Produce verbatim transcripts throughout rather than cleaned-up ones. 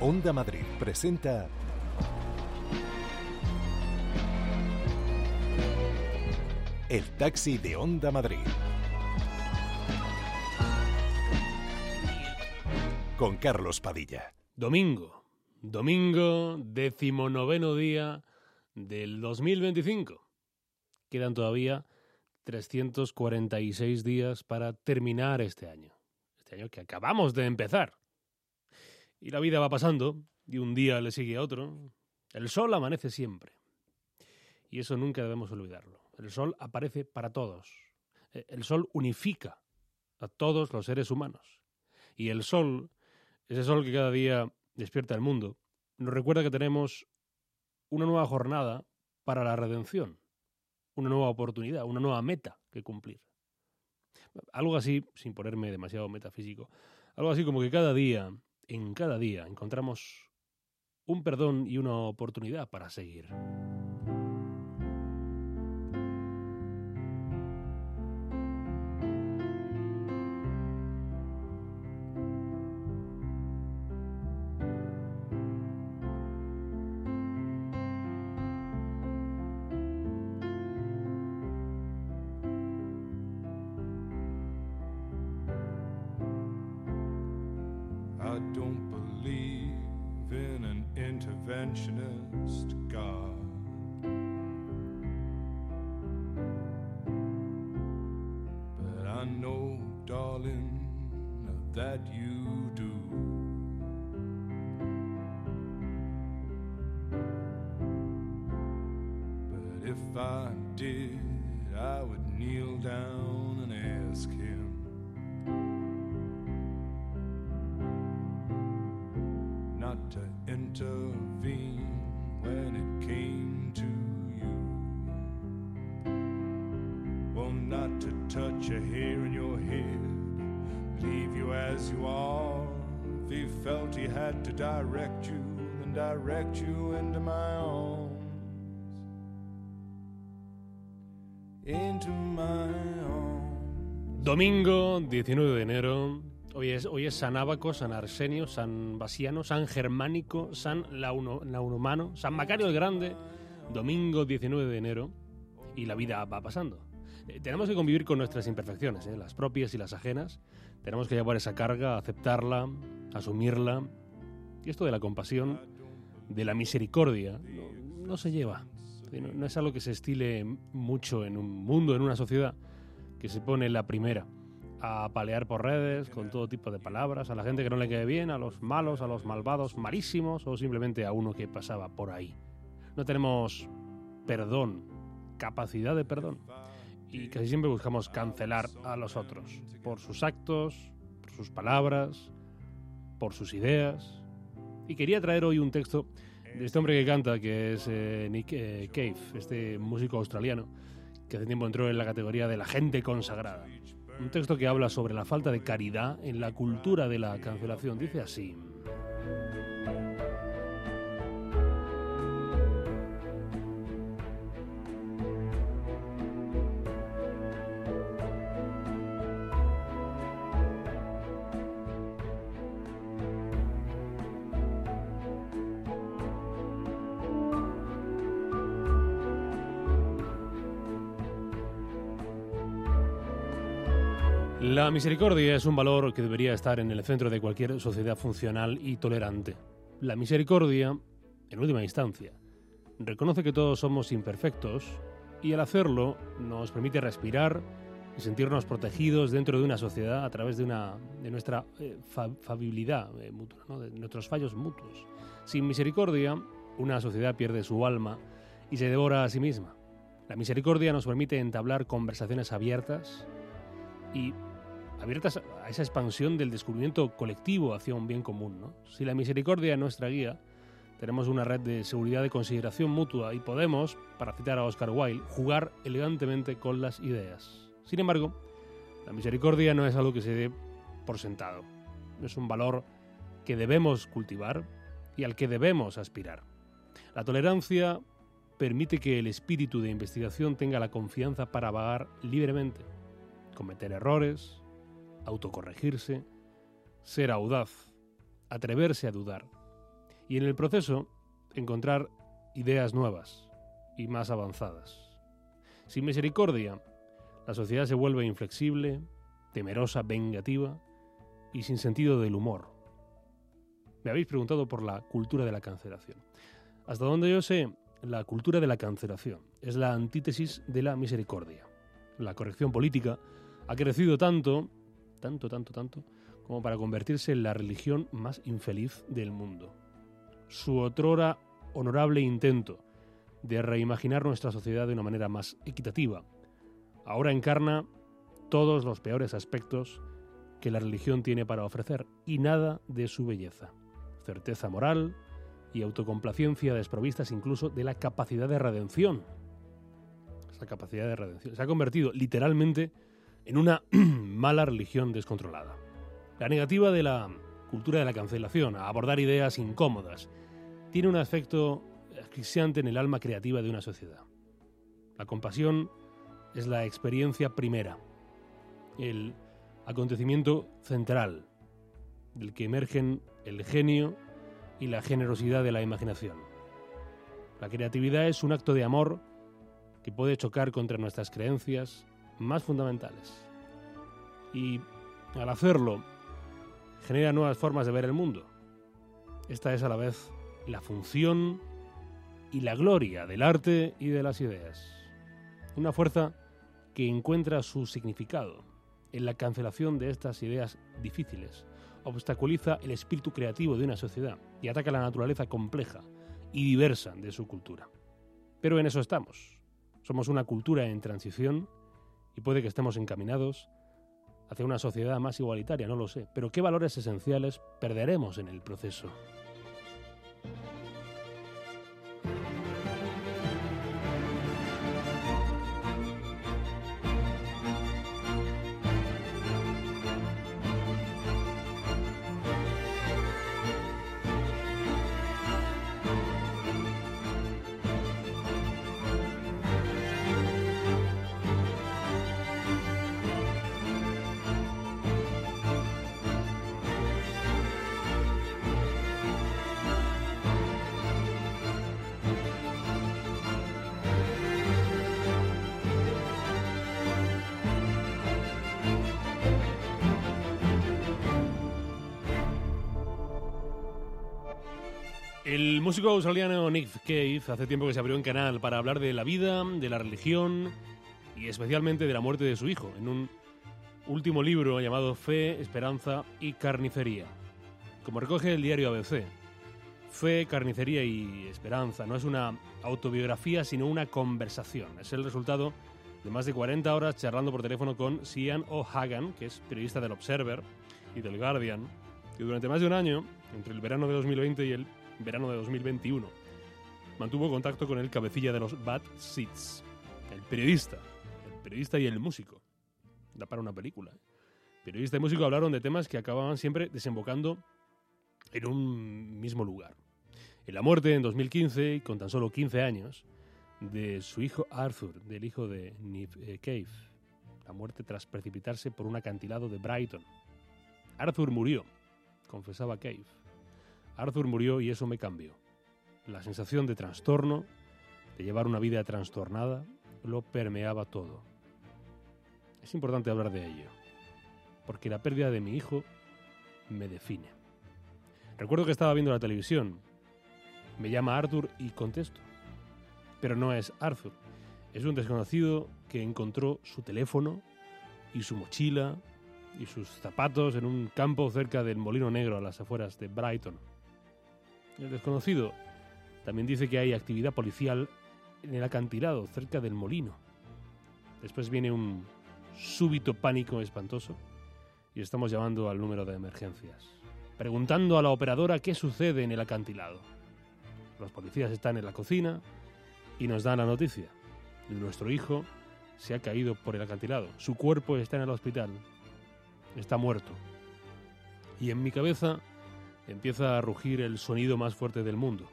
Onda Madrid presenta El Taxi de Onda Madrid. Con Carlos Padilla. Domingo, domingo, decimonoveno día del dos mil veinticinco. Quedan todavía trescientos cuarenta y seis días para terminar este año. Este año que acabamos de empezar. Y la vida va pasando, y un día le sigue a otro. El sol amanece siempre. Y eso nunca debemos olvidarlo. El sol aparece para todos. El sol unifica a todos los seres humanos. Y el sol, ese sol que cada día despierta el mundo, nos recuerda que tenemos una nueva jornada para la redención. Una nueva oportunidad, una nueva meta que cumplir. Algo así, sin ponerme demasiado metafísico, algo así como que cada día, en cada día, encontramos un perdón y una oportunidad para seguir. I don't believe in an interventionist God. But I know, darling, that you do. But if I did, I would kneel down and ask him not to intervene when it came to you. Well, not to touch a hair in your head, leave you as you are. If he felt he had to direct you, then direct you into my arms. Into my arms. Domingo, diecinueve de enero. Hoy es, hoy es San Ábaco, San Arsenio, San Basiano, San Germánico, San Launo, Launumano, San Macario el Grande. Domingo diecinueve de enero. Y la vida va pasando. Eh, tenemos que convivir con nuestras imperfecciones, eh, las propias y las ajenas. Tenemos que llevar esa carga, aceptarla, asumirla. Y esto de la compasión, de la misericordia, no, no se lleva. No, no es algo que se estile mucho en un mundo, en una sociedad que se pone la primera a palear por redes con todo tipo de palabras, a la gente que no le quede bien, a los malos, a los malvados, malísimos, o simplemente a uno que pasaba por ahí. No tenemos perdón, capacidad de perdón, y casi siempre buscamos cancelar a los otros por sus actos, por sus palabras, por sus ideas. Y quería traer hoy un texto de este hombre que canta, que es eh, Nick eh, Cave, este músico australiano, que hace tiempo entró en la categoría de la gente consagrada. Un texto que habla sobre la falta de caridad en la cultura de la cancelación. Dice así: la misericordia es un valor que debería estar en el centro de cualquier sociedad funcional y tolerante. La misericordia, en última instancia, reconoce que todos somos imperfectos y al hacerlo nos permite respirar y sentirnos protegidos dentro de una sociedad a través de, una, de nuestra eh, fa- fabilidad eh, mutua, ¿no? De nuestros fallos mutuos. Sin misericordia, una sociedad pierde su alma y se devora a sí misma. La misericordia nos permite entablar conversaciones abiertas y abiertas a esa expansión del descubrimiento colectivo hacia un bien común, ¿no? Si la misericordia es nuestra guía, tenemos una red de seguridad de consideración mutua y podemos, para citar a Oscar Wilde, jugar elegantemente con las ideas. Sin embargo, la misericordia no es algo que se dé por sentado. Es un valor que debemos cultivar y al que debemos aspirar. La tolerancia permite que el espíritu de investigación tenga la confianza para vagar libremente, cometer errores, autocorregirse, ser audaz, atreverse a dudar, y en el proceso encontrar ideas nuevas y más avanzadas. Sin misericordia, la sociedad se vuelve inflexible, temerosa, vengativa y sin sentido del humor. Me habéis preguntado por la cultura de la cancelación. Hasta donde yo sé, la cultura de la cancelación es la antítesis de la misericordia. La corrección política ha crecido tanto, tanto, tanto, tanto, como para convertirse en la religión más infeliz del mundo. Su otrora honorable intento de reimaginar nuestra sociedad de una manera más equitativa ahora encarna todos los peores aspectos que la religión tiene para ofrecer y nada de su belleza. Certeza moral y autocomplacencia desprovistas incluso de la capacidad de redención. Esa capacidad de redención se ha convertido literalmente en una mala religión descontrolada. La negativa de la cultura de la cancelación a abordar ideas incómodas tiene un efecto asfixiante en el alma creativa de una sociedad. La compasión es la experiencia primera, el acontecimiento central, del que emergen el genio y la generosidad de la imaginación. La creatividad es un acto de amor que puede chocar contra nuestras creencias más fundamentales. Y al hacerlo, genera nuevas formas de ver el mundo. Esta es a la vez la función y la gloria del arte y de las ideas. Una fuerza que encuentra su significado en la cancelación de estas ideas difíciles, obstaculiza el espíritu creativo de una sociedad y ataca la naturaleza compleja y diversa de su cultura. Pero en eso estamos. Somos una cultura en transición y puede que estemos encaminados hacia una sociedad más igualitaria, no lo sé. Pero ¿qué valores esenciales perderemos en el proceso? El músico australiano Nick Cave hace tiempo que se abrió un canal para hablar de la vida, de la religión y especialmente de la muerte de su hijo, en un último libro llamado Fe, Esperanza y Carnicería. Como recoge el diario A B C, Fe, Carnicería y Esperanza no es una autobiografía sino una conversación. Es el resultado de más de cuarenta horas charlando por teléfono con Sian O'Hagan, que es periodista del Observer y del Guardian, que durante más de un año, entre el verano de dos mil veinte y el verano de dos mil veintiuno, mantuvo contacto con el cabecilla de los Bad Seeds, el periodista, el periodista y el músico. Da para una película. ¿eh? Periodista y músico hablaron de temas que acababan siempre desembocando en un mismo lugar. En la muerte en dos mil quince, con tan solo quince años, de su hijo Arthur, del hijo de Nick Cave. La muerte tras precipitarse por un acantilado de Brighton. Arthur murió, confesaba Cave. Arthur murió y eso me cambió. La sensación de trastorno, de llevar una vida trastornada, lo permeaba todo. Es importante hablar de ello, porque la pérdida de mi hijo me define. Recuerdo que estaba viendo la televisión. Me llama Arthur y contesto. Pero no es Arthur. Es un desconocido que encontró su teléfono y su mochila y sus zapatos en un campo cerca del Molino Negro a las afueras de Brighton. El desconocido también dice que hay actividad policial en el acantilado, cerca del molino. Después viene un súbito pánico espantoso y estamos llamando al número de emergencias, preguntando a la operadora qué sucede en el acantilado. Los policías están en la cocina y nos dan la noticia. Nuestro hijo se ha caído por el acantilado. Su cuerpo está en el hospital. Está muerto. Y en mi cabeza empieza a rugir el sonido más fuerte del mundo.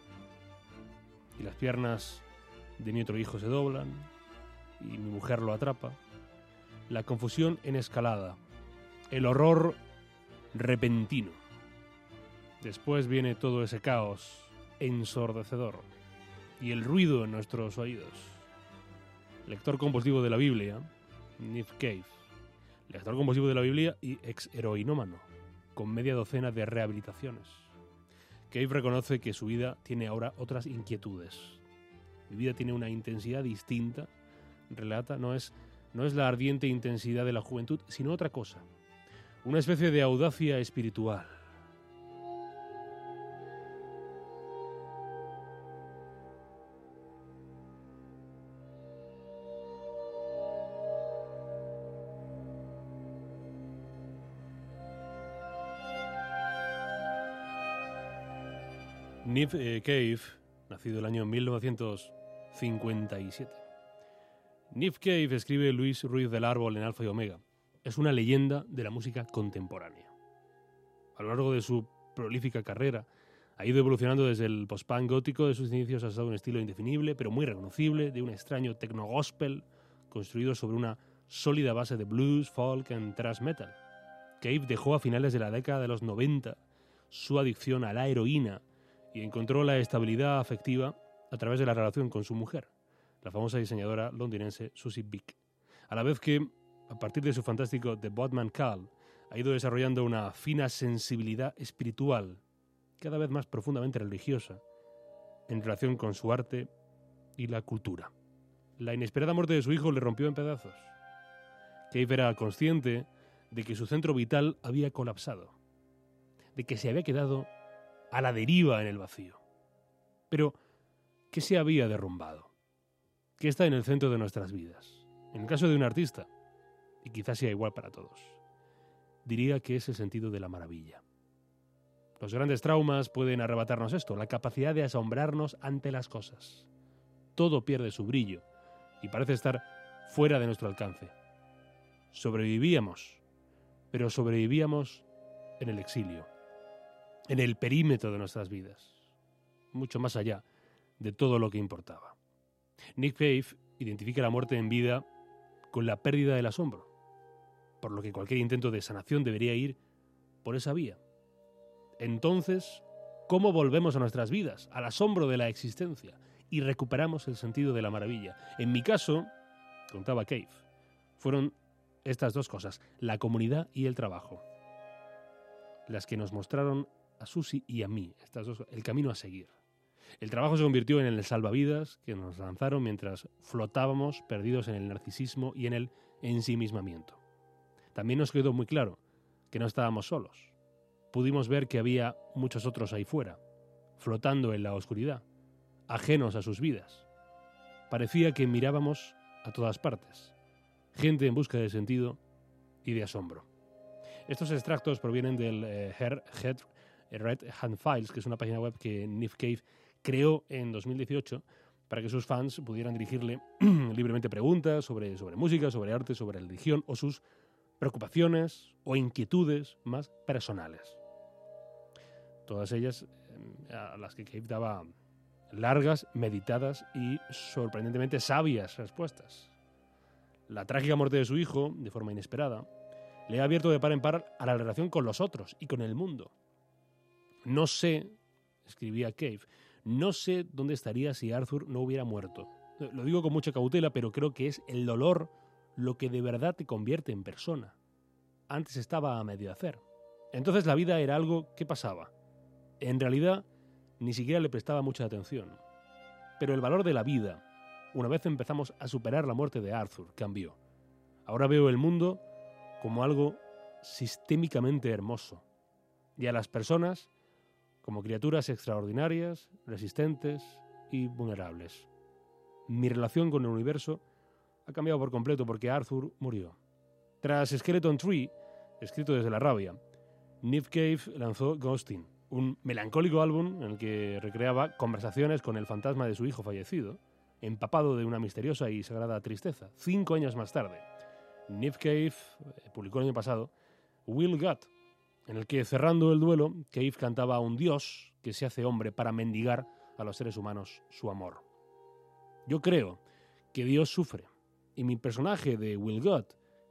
Y las piernas de mi otro hijo se doblan y mi mujer lo atrapa. La confusión en escalada. El horror repentino. Después viene todo ese caos ensordecedor y el ruido en nuestros oídos. Lector compulsivo de la Biblia, Nick Cave. Lector compulsivo de la Biblia y ex heroinómano, con media docena de rehabilitaciones. Cave reconoce que su vida tiene ahora otras inquietudes. Mi vida tiene una intensidad distinta, relata, no es, no es la ardiente intensidad de la juventud, sino otra cosa. Una especie de audacia espiritual. Nick eh, Cave, nacido el año mil novecientos cincuenta y siete. Nick Cave, escribe Luis Ruiz del Árbol en Alfa y Omega, es una leyenda de la música contemporánea. A lo largo de su prolífica carrera, ha ido evolucionando desde el post-punk gótico de sus inicios hasta un estilo indefinible, pero muy reconocible, de un extraño techno-gospel construido sobre una sólida base de blues, folk y thrash metal. Cave dejó a finales de la década de los noventa su adicción a la heroína y encontró la estabilidad afectiva a través de la relación con su mujer, la famosa diseñadora londinense Susie Bick. A la vez que, a partir de su fantástico The Bodman Call, ha ido desarrollando una fina sensibilidad espiritual, cada vez más profundamente religiosa, en relación con su arte y la cultura. La inesperada muerte de su hijo le rompió en pedazos. Cave era consciente de que su centro vital había colapsado, de que se había quedado a la deriva en el vacío. Pero, ¿qué se había derrumbado? ¿Qué está en el centro de nuestras vidas? En el caso de un artista, y quizás sea igual para todos, diría que es el sentido de la maravilla. Los grandes traumas pueden arrebatarnos esto, la capacidad de asombrarnos ante las cosas. Todo pierde su brillo y parece estar fuera de nuestro alcance. Sobrevivíamos, pero sobrevivíamos en el exilio, en el perímetro de nuestras vidas, mucho más allá de todo lo que importaba. Nick Cave identifica la muerte en vida con la pérdida del asombro, por lo que cualquier intento de sanación debería ir por esa vía. Entonces, ¿cómo volvemos a nuestras vidas, al asombro de la existencia, y recuperamos el sentido de la maravilla? En mi caso, contaba Cave, fueron estas dos cosas, la comunidad y el trabajo, las que nos mostraron a Susie y a mí, estas dos, el camino a seguir. El trabajo se convirtió en el salvavidas que nos lanzaron mientras flotábamos perdidos en el narcisismo y en el ensimismamiento. También nos quedó muy claro que no estábamos solos. Pudimos ver que había muchos otros ahí fuera, flotando en la oscuridad, ajenos a sus vidas. Parecía que mirábamos a todas partes, gente en busca de sentido y de asombro. Estos extractos provienen del eh, Her Head Red Hand Files, que es una página web que Nick Cave creó en dos mil dieciocho para que sus fans pudieran dirigirle libremente preguntas sobre, sobre música, sobre arte, sobre religión o sus preocupaciones o inquietudes más personales. Todas ellas eh, a las que Cave daba largas, meditadas y sorprendentemente sabias respuestas. La trágica muerte de su hijo, de forma inesperada, le ha abierto de par en par a la relación con los otros y con el mundo. No sé, escribía Cave, no sé dónde estaría si Arthur no hubiera muerto. Lo digo con mucha cautela, pero creo que es el dolor lo que de verdad te convierte en persona. Antes estaba a medio hacer. Entonces la vida era algo que pasaba. En realidad, ni siquiera le prestaba mucha atención. Pero el valor de la vida, una vez empezamos a superar la muerte de Arthur, cambió. Ahora veo el mundo como algo sistémicamente hermoso. Y a las personas como criaturas extraordinarias, resistentes y vulnerables. Mi relación con el universo ha cambiado por completo porque Arthur murió. Tras Skeleton Tree, escrito desde la rabia, Nick Cave lanzó Ghosting, un melancólico álbum en el que recreaba conversaciones con el fantasma de su hijo fallecido, empapado de una misteriosa y sagrada tristeza. Cinco años más tarde, Nick Cave publicó el año pasado Will God, en el que, cerrando el duelo, Cave cantaba a un dios que se hace hombre para mendigar a los seres humanos su amor. Yo creo que Dios sufre, y mi personaje de Will God,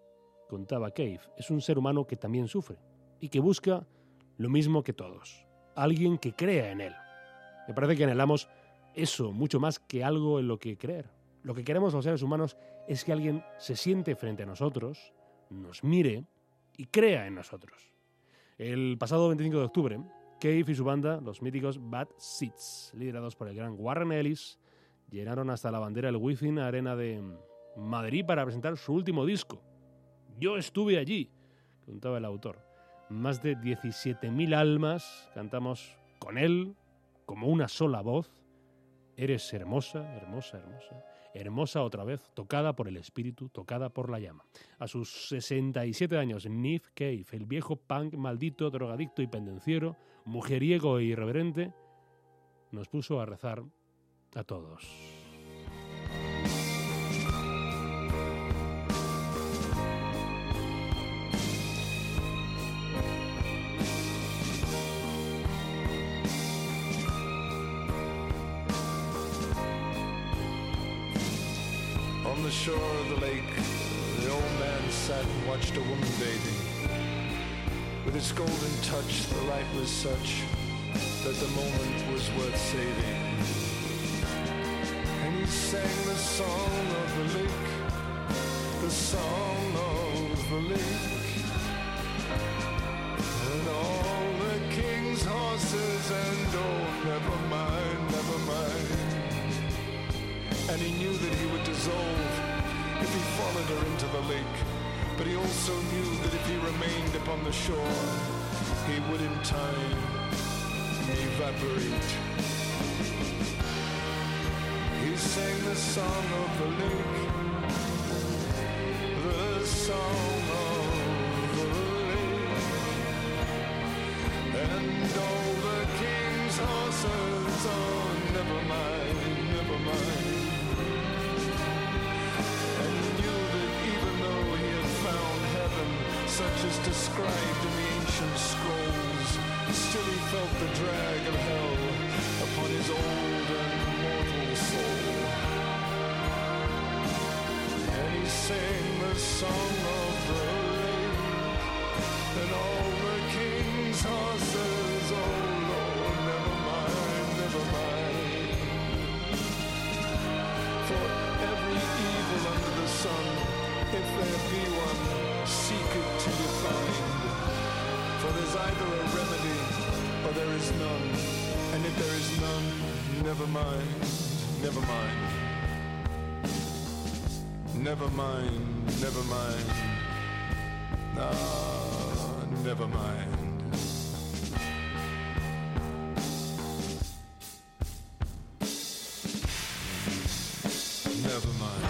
contaba Cave, es un ser humano que también sufre, y que busca lo mismo que todos, alguien que crea en él. Me parece que anhelamos eso mucho más que algo en lo que creer. Lo que queremos los seres humanos es que alguien se siente frente a nosotros, nos mire y crea en nosotros. El pasado veinticinco de octubre, Cave y su banda, los míticos Bad Seeds, liderados por el gran Warren Ellis, llenaron hasta la bandera el Within Arena de Madrid para presentar su último disco. Yo estuve allí, contaba el autor. Más de diecisiete mil almas cantamos con él, como una sola voz. Eres hermosa, hermosa, hermosa, hermosa otra vez, tocada por el espíritu, tocada por la llama. A sus sesenta y siete años, Nick Cave, el viejo punk maldito, drogadicto y pendenciero, mujeriego e irreverente, nos puso a rezar a todos. On the shore of the lake, the old man sat and watched a woman bathing. With its golden touch, the light was such that the moment was worth saving. And he sang the song of the lake, the song of the lake. And all the king's horses and oh, never mind, never mind. And he knew that he would dissolve if he followed her into the lake. But he also knew that if he remained upon the shore, he would in time evaporate. He sang the song of the lake, the song of the lake. And all the king's horses, oh, never mind, never mind. Such as described in the ancient scrolls, still he felt the drag of hell upon his old and mortal soul. And he sang the song of the lake, and all the king's horses, oh Lord, never mind, never mind. For every evil under the sun, if there be one, seek it to be found. For there's either a remedy or there is none. And if there is none, never mind, never mind. Never mind, never mind. Ah, never mind. Never mind.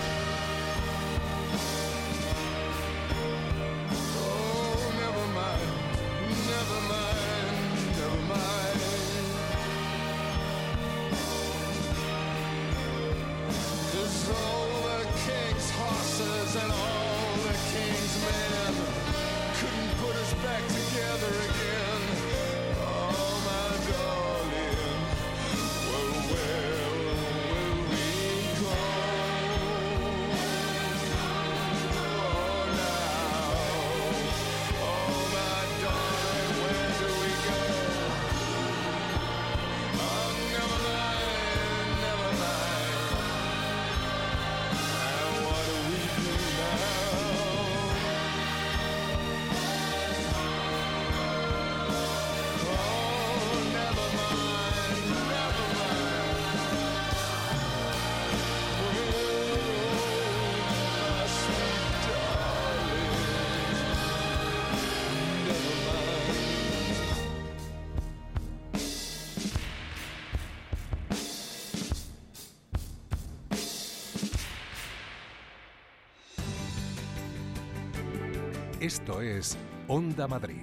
Esto es Onda Madrid.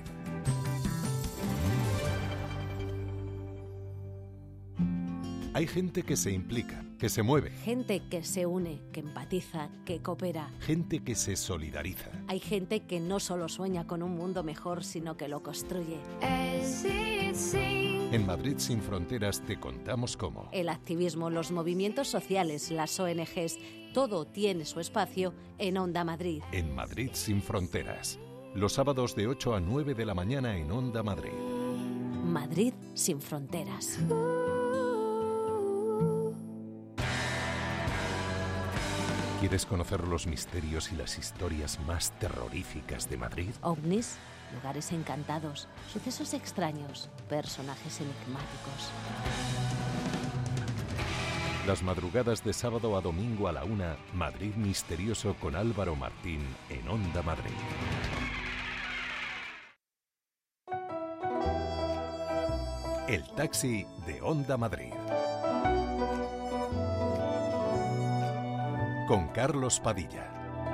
Hay gente que se implica, que se mueve. Gente que se une, que empatiza, que coopera. Gente que se solidariza. Hay gente que no solo sueña con un mundo mejor, sino que lo construye. En Madrid Sin Fronteras te contamos cómo. El activismo, los movimientos sociales, las O N Ges, todo tiene su espacio en Onda Madrid. En Madrid Sin Fronteras. Los sábados de ocho a nueve de la mañana en Onda Madrid. Madrid sin fronteras. ¿Quieres conocer los misterios y las historias más terroríficas de Madrid? Ovnis, lugares encantados, sucesos extraños, personajes enigmáticos. Las madrugadas de sábado a domingo a la una, Madrid Misterioso con Álvaro Martín en Onda Madrid. El taxi de Onda Madrid. Con Carlos Padilla.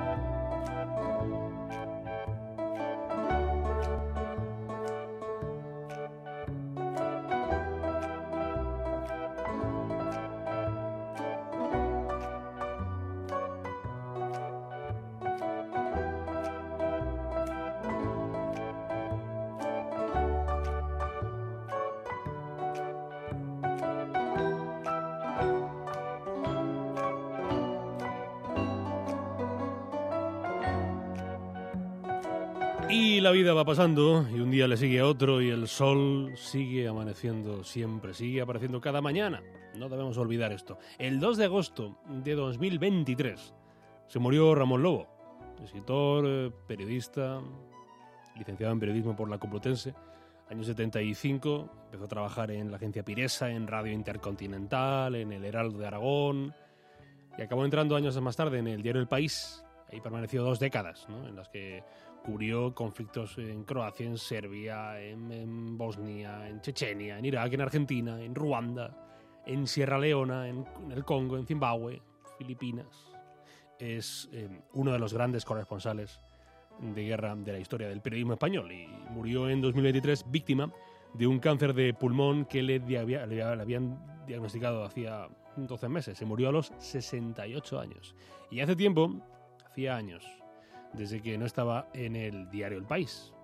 Y la vida va pasando, y un día le sigue a otro, y el sol sigue amaneciendo siempre, sigue apareciendo cada mañana. No debemos olvidar esto. El dos de agosto de dos mil veintitrés se murió Ramón Lobo, escritor, periodista, licenciado en periodismo por la Complutense. Año setenta y cinco, empezó a trabajar en la agencia Piresa, en Radio Intercontinental, en el Heraldo de Aragón, y acabó entrando años más tarde en el diario El País. Ahí permaneció dos décadas, ¿no?, en las que cubrió conflictos en Croacia, en Serbia, en, en Bosnia, en Chechenia, en Irak, en Argentina, en Ruanda, en Sierra Leona, en, en el Congo, en Zimbabue, Filipinas. Es eh, uno de los grandes corresponsales de guerra de la historia del periodismo español y murió en dos mil veintitrés víctima de un cáncer de pulmón que le, le, había, le habían diagnosticado hacía doce meses. Se murió a los sesenta y ocho años. Y hace tiempo, hacía años, desde que no estaba en el diario El País.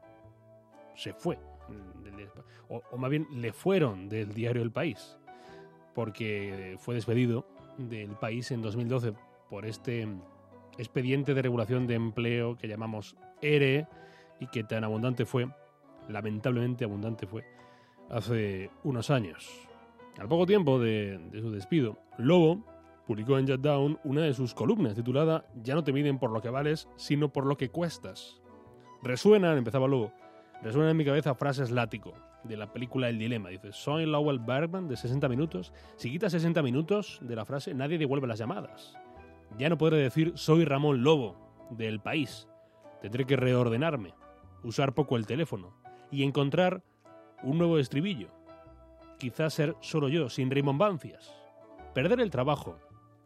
Se fue. O, o más bien, le fueron del diario El País, porque fue despedido del País en dos mil doce por este expediente de regulación de empleo que llamamos E R E y que tan abundante fue, lamentablemente abundante fue, hace unos años. Al poco tiempo de, de su despido, Lobo publicó en Shutdown una de sus columnas titulada «Ya no te miden por lo que vales, sino por lo que cuestas». Resuenan, empezaba Lobo, resuenan en mi cabeza frases látigo de la película El Dilema. Dice, soy Lowell Bergman de sesenta minutos. Si quitas sesenta minutos de la frase, nadie devuelve las llamadas. Ya no podré decir soy Ramón Lobo de El País. Tendré que reordenarme, usar poco el teléfono y encontrar un nuevo estribillo. Quizás ser solo yo, sin rimbombancias. Perder el trabajo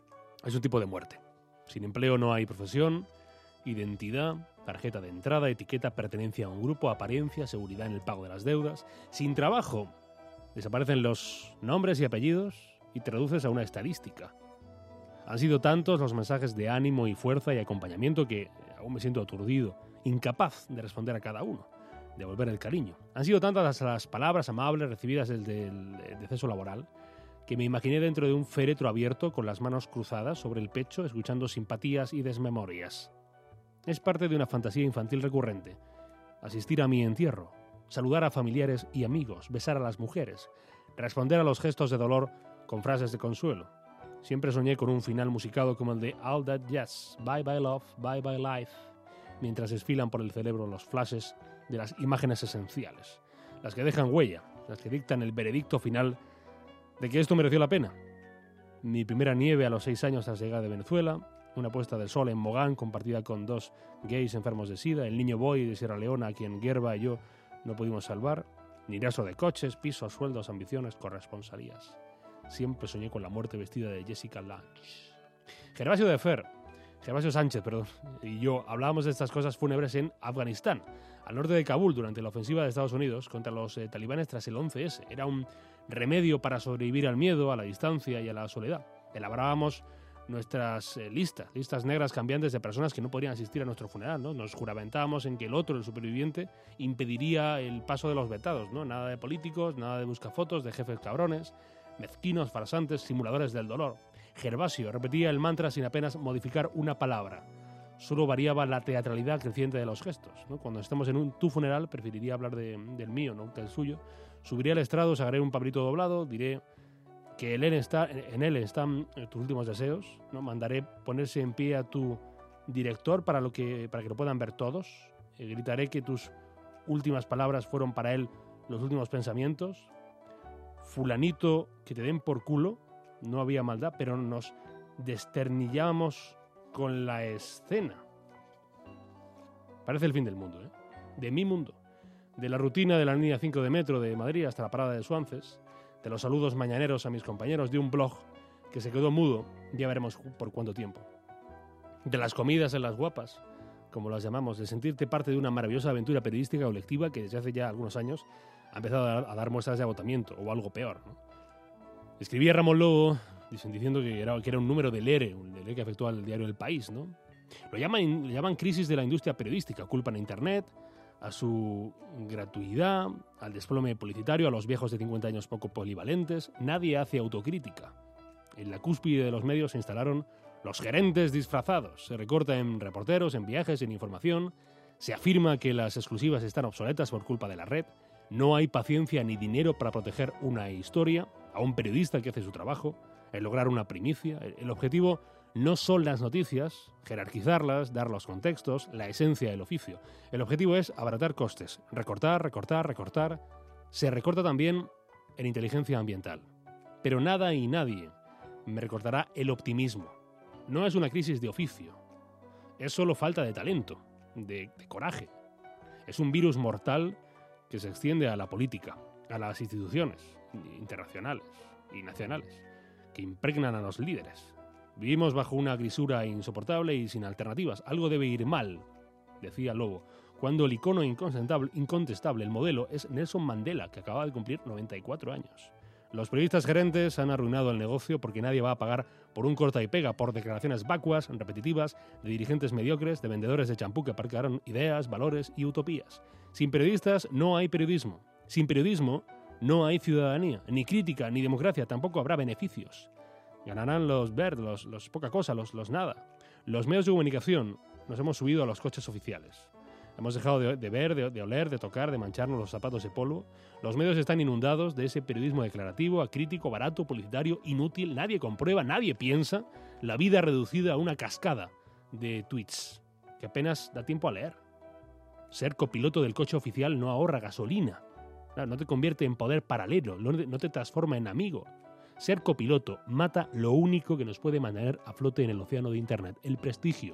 es un tipo de muerte. Sin empleo no hay profesión, identidad, tarjeta de entrada, etiqueta, pertenencia a un grupo, apariencia, seguridad en el pago de las deudas. Sin trabajo desaparecen los nombres y apellidos y te reduces a una estadística. Han sido tantos los mensajes de ánimo y fuerza y acompañamiento que aún me siento aturdido, incapaz de responder a cada uno, de devolver el cariño. Han sido tantas las palabras amables recibidas desde el deceso laboral que me imaginé dentro de un féretro abierto con las manos cruzadas sobre el pecho, escuchando simpatías y desmemorias. Es parte de una fantasía infantil recurrente. Asistir a mi entierro, saludar a familiares y amigos, besar a las mujeres, responder a los gestos de dolor con frases de consuelo. Siempre soñé con un final musicado como el de All That Jazz, Bye Bye Love, Bye Bye Life, mientras desfilan por el cerebro los flashes de las imágenes esenciales, las que dejan huella, las que dictan el veredicto final de que esto mereció la pena. Mi primera nieve a los seis años tras llegar de Venezuela, una puesta del sol en Mogán compartida con dos gays enfermos de sida, el niño boy de Sierra Leona a quien Gerba y yo no pudimos salvar, ni raso de coches, pisos, sueldos, ambiciones, corresponsalías. Siempre soñé con la muerte vestida de Jessica Lange. Gervasio de Fer, Gervasio Sánchez, perdón, y yo hablábamos de estas cosas fúnebres en Afganistán, al norte de Kabul, durante la ofensiva de Estados Unidos contra los eh, talibanes tras el once ese. Era un remedio para sobrevivir al miedo, a la distancia y a la soledad. Elaborábamos nuestras eh, listas, listas negras cambiantes de personas que no podrían asistir a nuestro funeral, ¿no? Nos juramentábamos en que el otro, el superviviente, impediría el paso de los vetados, ¿no? Nada de políticos, nada de buscafotos, de jefes cabrones, mezquinos, farsantes, simuladores del dolor. Gervasio repetía el mantra sin apenas modificar una palabra. solo variaba la teatralidad creciente de los gestos, ¿no? Cuando estemos en un tu funeral, preferiría hablar de, del mío, no del suyo. Subiré al estrado, sacaré un papelito doblado, diré que en él, está, en él están tus últimos deseos, ¿no? Mandaré ponerse en pie a tu director para, lo que, para que lo puedan ver todos. Eh, gritaré que tus últimas palabras fueron para él los últimos pensamientos. Fulanito, que te den por culo. No había maldad, pero nos desternillábamos con la escena. Parece el fin del mundo, ¿eh? De mi mundo. De la rutina de la línea cinco de metro de Madrid hasta la parada de Suances, de los saludos mañaneros a mis compañeros, de un blog que se quedó mudo, ya veremos por cuánto tiempo. De las comidas en las guapas, como las llamamos, de sentirte parte de una maravillosa aventura periodística colectiva que desde hace ya algunos años ha empezado a dar, a dar muestras de agotamiento, o algo peor, ¿no? Escribía Ramón Lobo diciendo que era, que era un número del E R E, un E R E que afectó al diario El País, ¿no? Lo llaman, lo llaman crisis de la industria periodística, culpan a Internet, a su gratuidad, al desplome publicitario, a los viejos de cincuenta años poco polivalentes. Nadie hace autocrítica. En la cúspide de los medios se instalaron los gerentes disfrazados. Se recorta en reporteros, en viajes, en información. Se afirma que las exclusivas están obsoletas por culpa de la red. No hay paciencia ni dinero para proteger una historia, a un periodista que hace su trabajo, en lograr una primicia. El objetivo no son las noticias, jerarquizarlas, dar los contextos, la esencia del oficio. El objetivo es abaratar costes, recortar, recortar, recortar. Se recorta también en inteligencia ambiental. Pero nada y nadie me recortará el optimismo. No es una crisis de oficio. Es solo falta de talento, de, de coraje. Es un virus mortal que se extiende a la política, a las instituciones internacionales y nacionales, que impregnan a los líderes. Vivimos bajo una grisura insoportable y sin alternativas. Algo debe ir mal, decía Lobo, cuando el icono incontestable, el modelo, es Nelson Mandela, que acaba de cumplir noventa y cuatro años. Los periodistas gerentes han arruinado el negocio porque nadie va a pagar por un corta y pega, por declaraciones vacuas, repetitivas, de dirigentes mediocres, de vendedores de champú que aparcaron ideas, valores y utopías. Sin periodistas no hay periodismo. Sin periodismo no hay ciudadanía, ni crítica, ni democracia, tampoco habrá beneficios. Ganarán los ver, los, los poca cosa, los, los nada. Los medios de comunicación nos hemos subido a los coches oficiales. Hemos dejado de, de ver, de, de oler, de tocar, de mancharnos los zapatos de polvo. Los medios están inundados de ese periodismo declarativo, acrítico, barato, publicitario, inútil. Nadie comprueba, nadie piensa. La vida reducida a una cascada de tweets que apenas da tiempo a leer. Ser copiloto del coche oficial no ahorra gasolina. No te convierte en poder paralelo, no te transforma en amigo. Ser copiloto mata lo único que nos puede mantener a flote en el océano de Internet, el prestigio.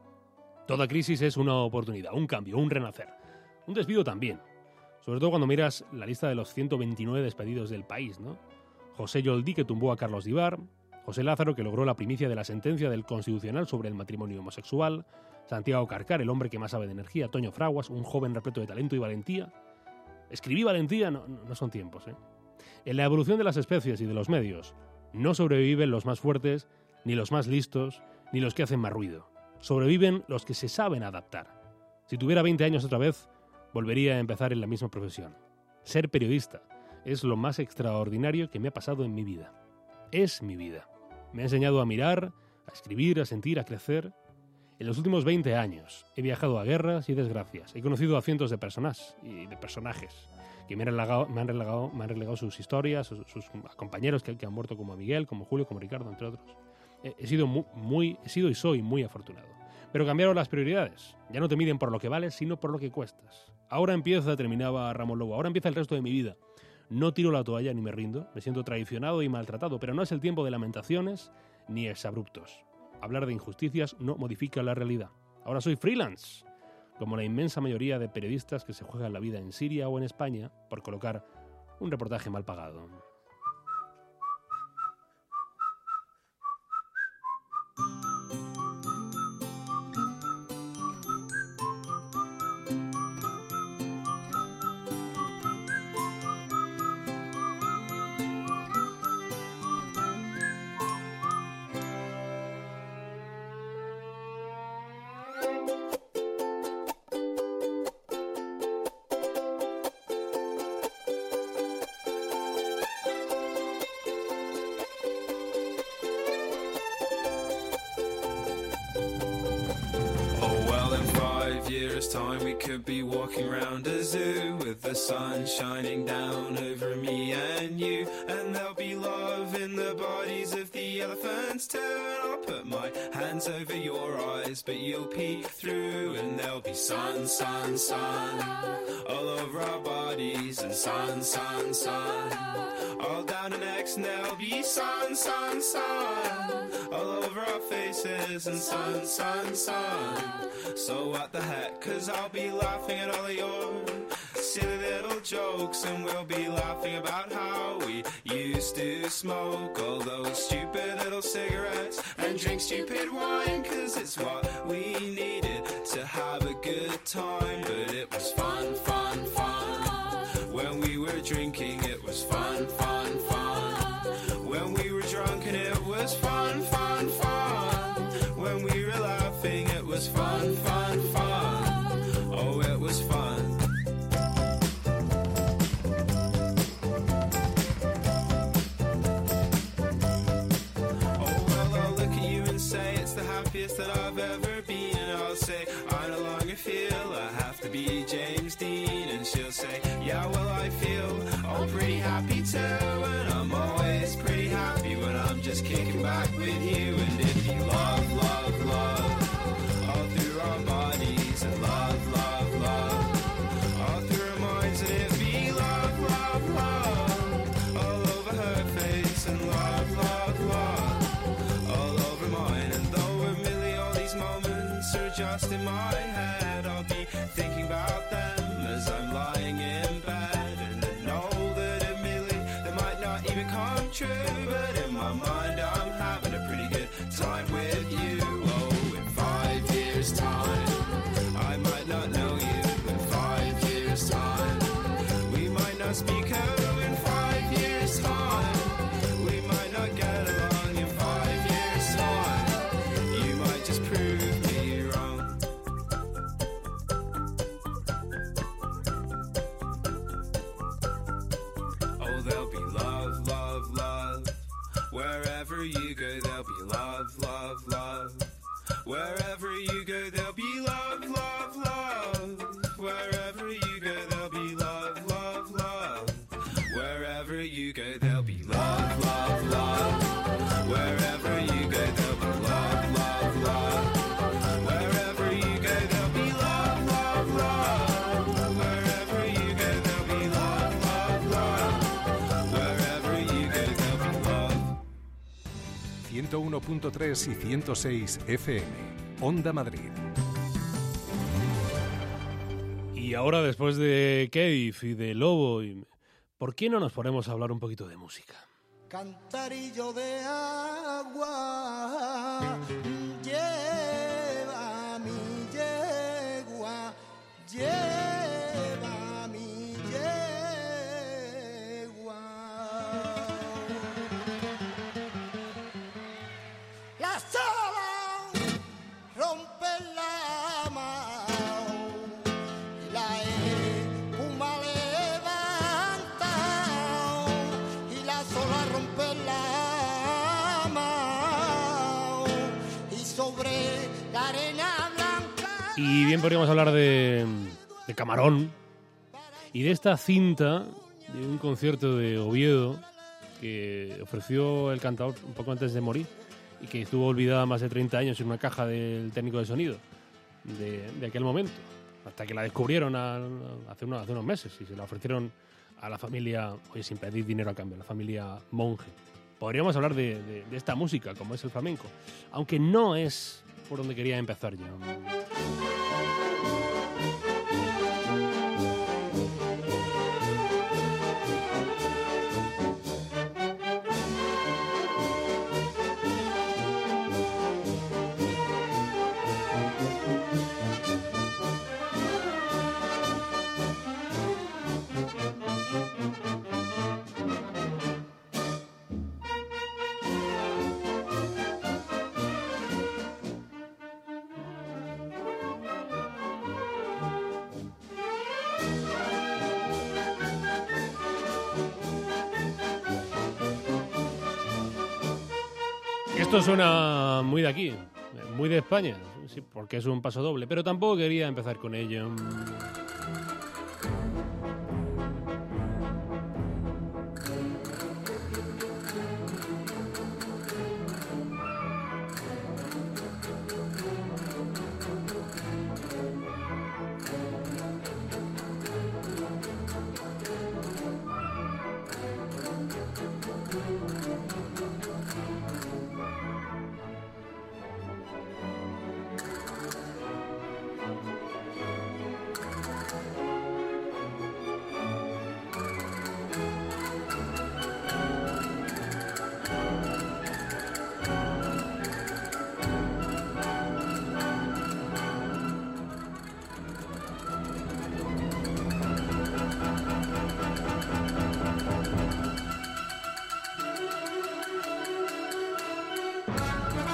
Toda crisis es una oportunidad, un cambio, un renacer. Un despido también. Sobre todo cuando miras la lista de los ciento veintinueve despedidos del país, ¿no? José Yoldí, que tumbó a Carlos Divar. José Lázaro, que logró la primicia de la sentencia del Constitucional sobre el matrimonio homosexual. Santiago Carcar, el hombre que más sabe de energía. Toño Fraguas, un joven repleto de talento y valentía. Escribí valentía, no, no son tiempos, ¿eh? En la evolución de las especies y de los medios, no sobreviven los más fuertes, ni los más listos, ni los que hacen más ruido. Sobreviven los que se saben adaptar. Si tuviera veinte años otra vez, volvería a empezar en la misma profesión. Ser periodista es lo más extraordinario que me ha pasado en mi vida. Es mi vida. Me ha enseñado a mirar, a escribir, a sentir, a crecer. En los últimos veinte años he viajado a guerras y desgracias. He conocido a cientos de personas y de personajes que me han relegado, me han relegado, me han relegado sus historias, sus, sus compañeros que, que han muerto, como Miguel, como Julio, como Ricardo, entre otros. He, he sido muy, muy, he sido y soy muy afortunado. Pero cambiaron las prioridades. Ya no te miden por lo que vales, sino por lo que cuestas. Ahora empieza, terminaba Ramón Lobo, ahora empieza el resto de mi vida. No tiro la toalla ni me rindo, me siento traicionado y maltratado, pero no es el tiempo de lamentaciones ni exabruptos. Hablar de injusticias no modifica la realidad. Ahora soy freelance, como la inmensa mayoría de periodistas que se juegan la vida en Siria o en España por colocar un reportaje mal pagado. be walking round a zoo with the sun shining down over me and you. And there'll be love in the bodies of the elephants too. And I'll put my hands over your eyes, but you'll peek through. And there'll be sun, sun, sun all over our bodies. And sun, sun, sun all down our necks. And there'll be sun, sun, sun all over our faces. And sun, sun, sun. So what the heck, cause I'll be laughing at all of your silly little jokes. And we'll be laughing about how we used to smoke all those stupid little cigarettes and drink stupid wine, cause it's what we needed to have a good time. But it was fun, fun, fun when we were drinking. It was fun, fun, fun when we were drunk. And it was fun, fun, fun when we were laughing. It was fun, fun, fun. Oh, it was fun. Oh, well, I'll look at you and say it's the happiest that I've ever been. And I'll say I no longer feel I have to be James Dean. And she'll say, yeah, well, I feel oh pretty happy too. And I'm always pretty happy when I'm just kicking back with you. And it'd be love, love, love all through our bodies. And love, love, love all through our minds. And it'd be love, love, love all over her face. And love, love, love all over mine. And though a million all these moments are just in my head, I'll be thinking about them as I'm lying in bed. And I know that admittedly they might not even come true, but in my mind I'm having a pretty good time with you. Oh, in five years time I might not know you. In five years time we might not speak. Oh, in five years time we might not get along. In five years time you might just prove me wrong. Oh, there'll be love, love, love wherever you go. There'll be love, love, love wherever you go. There'll be love, love, love wherever you go. There'll be love, love, love wherever you go. There'll be love, love, love wherever you go. There'll be love, love, love wherever you go. There'll be love, love, love wherever you go. There'll be love, love, love wherever you go. There'll be love. ciento uno punto tres y ciento seis F M, Onda Madrid. Y ahora, después de Cave y de Lobo, ¿por qué no nos ponemos a hablar un poquito de música? Cantarillo de agua, lleva mi yegua, lleva mi yegua. Las olas rompen la mar y la espuma levanta y las olas rompen la mar y sobre la arena blanca. Y bien podríamos hablar de, de Camarón y de esta cinta de un concierto de Oviedo que ofreció el cantador un poco antes de morir y que estuvo olvidada más de treinta años en una caja del técnico de sonido de, de aquel momento, hasta que la descubrieron a, a, hace, unos, hace unos meses y se la ofrecieron a la familia, oye, sin pedir dinero a cambio, a la familia Monge. Podríamos hablar de, de, de esta música, como es el flamenco, aunque no es por donde quería empezar yo. Esto suena muy de aquí, muy de España, sí, porque es un paso doble, pero tampoco quería empezar con ello.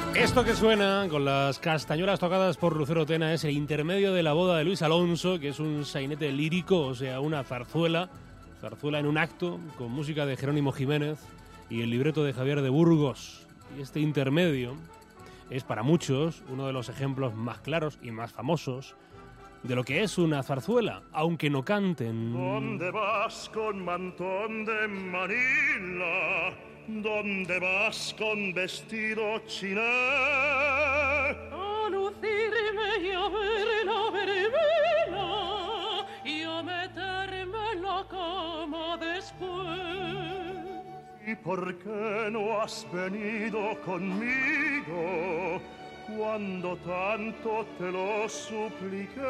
Esto que suena con las castañuelas tocadas por Lucero Tena es el intermedio de la boda de Luis Alonso, que es un sainete lírico, o sea, una zarzuela, zarzuela en un acto, con música de Jerónimo Jiménez y el libreto de Javier de Burgos. Y este intermedio es para muchos uno de los ejemplos más claros y más famosos de lo que es una zarzuela, aunque no canten. ¿Dónde vas con mantón de Manila? ¿Dónde vas con vestido chiné? A lucirme y a ver la verbena y a meterme en la cama después. ¿Y por qué no has venido conmigo cuando tanto te lo supliqué?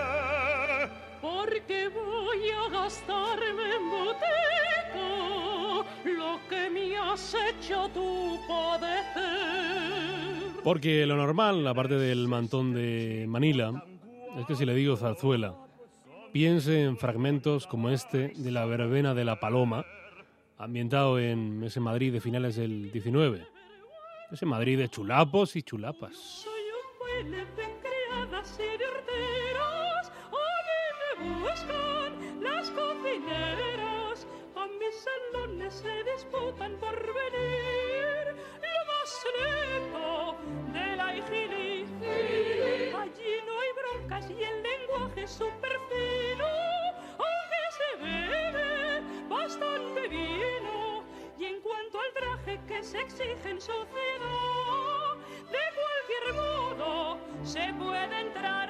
Porque voy a gastarme en boteca lo que me has hecho tú padecer. Porque lo normal, aparte del mantón de Manila, es que si le digo zarzuela, piense en fragmentos como este de la verbena de la Paloma, ambientado en ese Madrid de finales del diecinueve. Ese Madrid de chulapos y chulapas. Soy un baile de criadas y de horteras, a mí me buscan las cocineras, a mis salones se disputan por venir, lo más neto de la higiene. Allí no hay broncas y el lenguaje es súper fino, aunque se bebe bastante vino. Y en cuanto al traje que se exige en sociedad, de cualquier modo se puede entrar.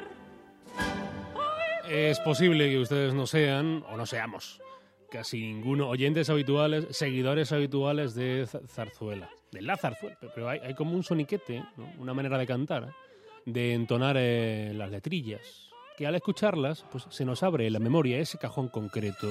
Es posible que ustedes no sean, o no seamos, casi ninguno, oyentes habituales, seguidores habituales de zarzuela, de la zarzuela, pero hay, hay como un soniquete, ¿no? Una manera de cantar, de entonar eh, las letrillas, que al escucharlas pues se nos abre en la memoria ese cajón concreto.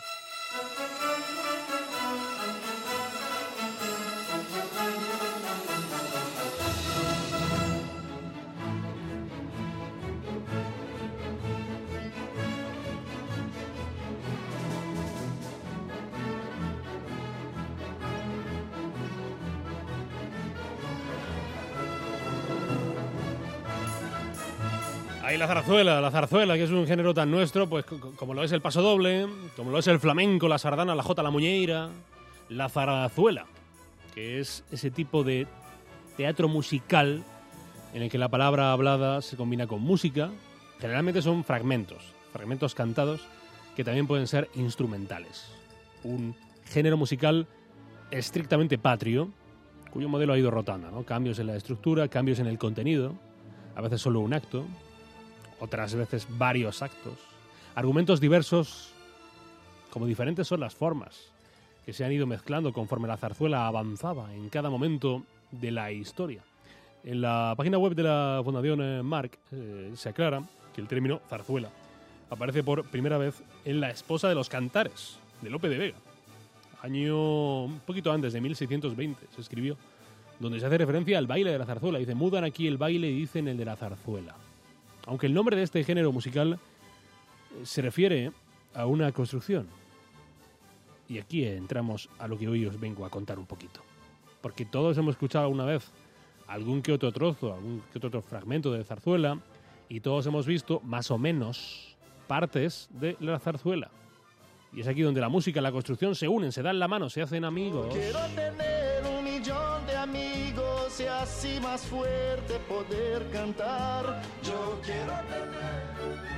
Ahí la zarzuela, la zarzuela, que es un género tan nuestro, pues como lo es el pasodoble, como lo es el flamenco, la sardana, la jota, la muñeira, la zarzuela, que es ese tipo de teatro musical en el que la palabra hablada se combina con música. Generalmente son fragmentos, fragmentos cantados que también pueden ser instrumentales. Un género musical estrictamente patrio, cuyo modelo ha ido rotando, ¿no? Cambios en la estructura, cambios en el contenido, a veces solo un acto, otras veces varios actos, argumentos diversos, como diferentes son las formas que se han ido mezclando conforme la zarzuela avanzaba en cada momento de la historia. En la página web de la Fundación eh, Marc eh, se aclara que el término zarzuela aparece por primera vez en La esposa de los cantares, de Lope de Vega, año un poquito antes de mil seiscientos veinte, se escribió, donde se hace referencia al baile de la zarzuela. Dice, mudan aquí el baile y dicen el de la zarzuela. Aunque el nombre de este género musical se refiere a una construcción. Y aquí entramos a lo que hoy os vengo a contar un poquito. Porque todos hemos escuchado alguna vez algún que otro trozo, algún que otro fragmento de zarzuela, y todos hemos visto más o menos partes de la zarzuela. Y es aquí donde la música y la construcción se unen, se dan la mano, se hacen amigos. Quiero tener un millón de amigos y así más fuerte poder cantar. Yo quiero tener...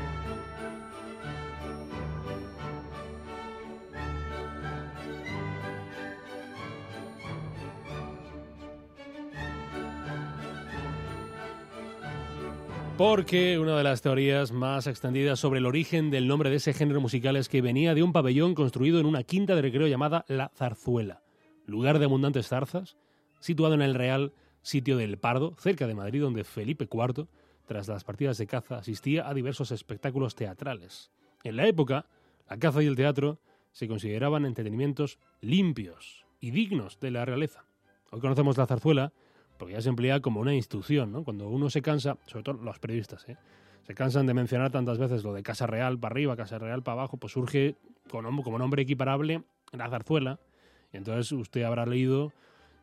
Porque una de las teorías más extendidas sobre el origen del nombre de ese género musical es que venía de un pabellón construido en una quinta de recreo llamada La Zarzuela, lugar de abundantes zarzas, situado en el Real Sitio del Pardo, cerca de Madrid, donde Felipe cuarto, tras las partidas de caza, asistía a diversos espectáculos teatrales. En la época, la caza y el teatro se consideraban entretenimientos limpios y dignos de la realeza. Hoy conocemos la zarzuela porque ya se emplea como una institución, ¿no? Cuando uno se cansa, sobre todo los periodistas, ¿eh? se cansan de mencionar tantas veces lo de Casa Real para arriba, Casa Real para abajo, pues surge como nombre equiparable la zarzuela. Y entonces usted habrá leído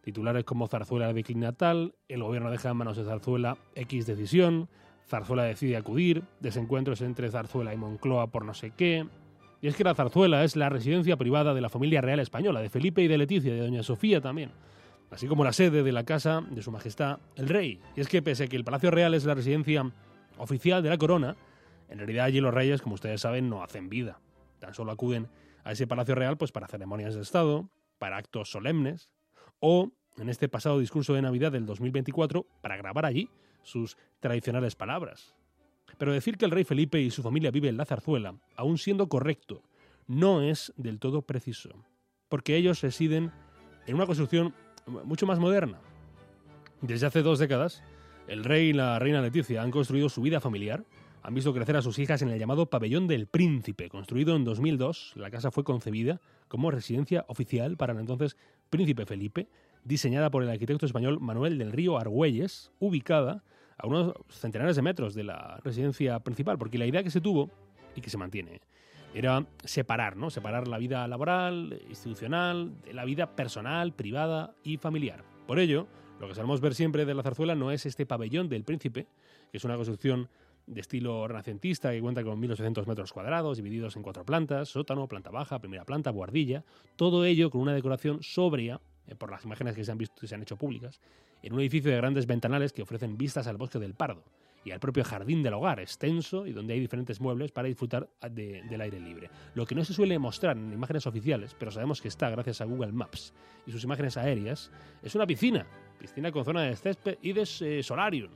Titulares como Zarzuela declina tal, el gobierno deja en manos de Zarzuela X decisión, Zarzuela decide acudir, desencuentros entre Zarzuela y Moncloa por no sé qué. Y es que la Zarzuela es la residencia privada de la familia real española, de Felipe y de Leticia, de doña Sofía también, así como la sede de la casa de su majestad el rey. Y es que pese a que el Palacio Real es la residencia oficial de la corona, en realidad allí los reyes, como ustedes saben, no hacen vida. Tan solo acuden a ese Palacio Real pues para ceremonias de Estado, para actos solemnes, o en este pasado discurso de Navidad del dos mil veinticuatro, para grabar allí sus tradicionales palabras. Pero decir que el rey Felipe y su familia viven en la Zarzuela, aun siendo correcto, no es del todo preciso, porque ellos residen en una construcción mucho más moderna. Desde hace dos décadas, el rey y la reina Leticia han construido su vida familiar, han visto crecer a sus hijas en el llamado Pabellón del Príncipe. Construido en dos mil dos, la casa fue concebida como residencia oficial para el entonces Príncipe Felipe, diseñada por el arquitecto español Manuel del Río Argüelles, ubicada a unos centenares de metros de la residencia principal, porque la idea que se tuvo, y que se mantiene, era separar, ¿no? Separar la vida laboral, institucional, de la vida personal, privada y familiar. Por ello, lo que sabemos ver siempre de la Zarzuela no es este Pabellón del Príncipe, que es una construcción de estilo renacentista que cuenta con mil ochocientos metros cuadrados, divididos en cuatro plantas, sótano, planta baja, primera planta, buhardilla, todo ello con una decoración sobria, eh, por las imágenes que se han visto y se han hecho públicas, en un edificio de grandes ventanales que ofrecen vistas al bosque del Pardo y al propio jardín del hogar, extenso y donde hay diferentes muebles para disfrutar de, del aire libre. Lo que no se suele mostrar en imágenes oficiales, pero sabemos que está gracias a Google Maps y sus imágenes aéreas, es una piscina, piscina con zona de césped y de eh, solarium.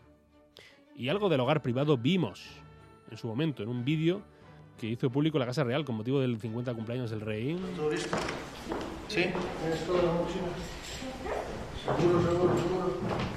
Y algo del hogar privado vimos en su momento, en un vídeo que hizo público la Casa Real con motivo del cincuenta cumpleaños del rey. ¿Todo listo? ¿Sí? ¿Tienes toda la mochila? ¿Seguro, seguro, seguro?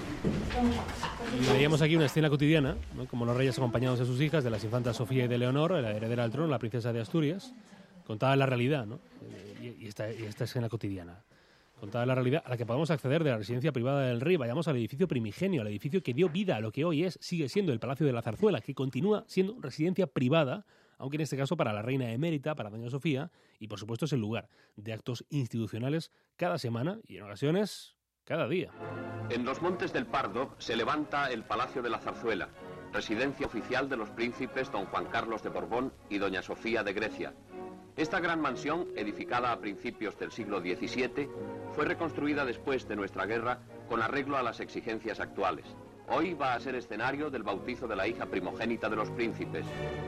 Y veíamos aquí una escena cotidiana, ¿no? Como los reyes acompañados de sus hijas, de las infantas Sofía y de Leonor, la heredera al trono, la princesa de Asturias, contada la realidad, ¿no? Y esta, y esta escena cotidiana, contada la realidad a la que podemos acceder de la residencia privada del rey. Vayamos al edificio primigenio, al edificio que dio vida a lo que hoy es, sigue siendo el Palacio de la Zarzuela, que continúa siendo residencia privada, aunque en este caso para la reina emérita, para doña Sofía, y por supuesto es el lugar de actos institucionales cada semana y en ocasiones cada día. En los Montes del Pardo se levanta el Palacio de la Zarzuela, residencia oficial de los príncipes don Juan Carlos de Borbón y doña Sofía de Grecia. Esta gran mansión, edificada a principios del siglo diecisiete, fue reconstruida después de nuestra guerra con arreglo a las exigencias actuales. Hoy va a ser escenario del bautizo de la hija primogénita de los príncipes.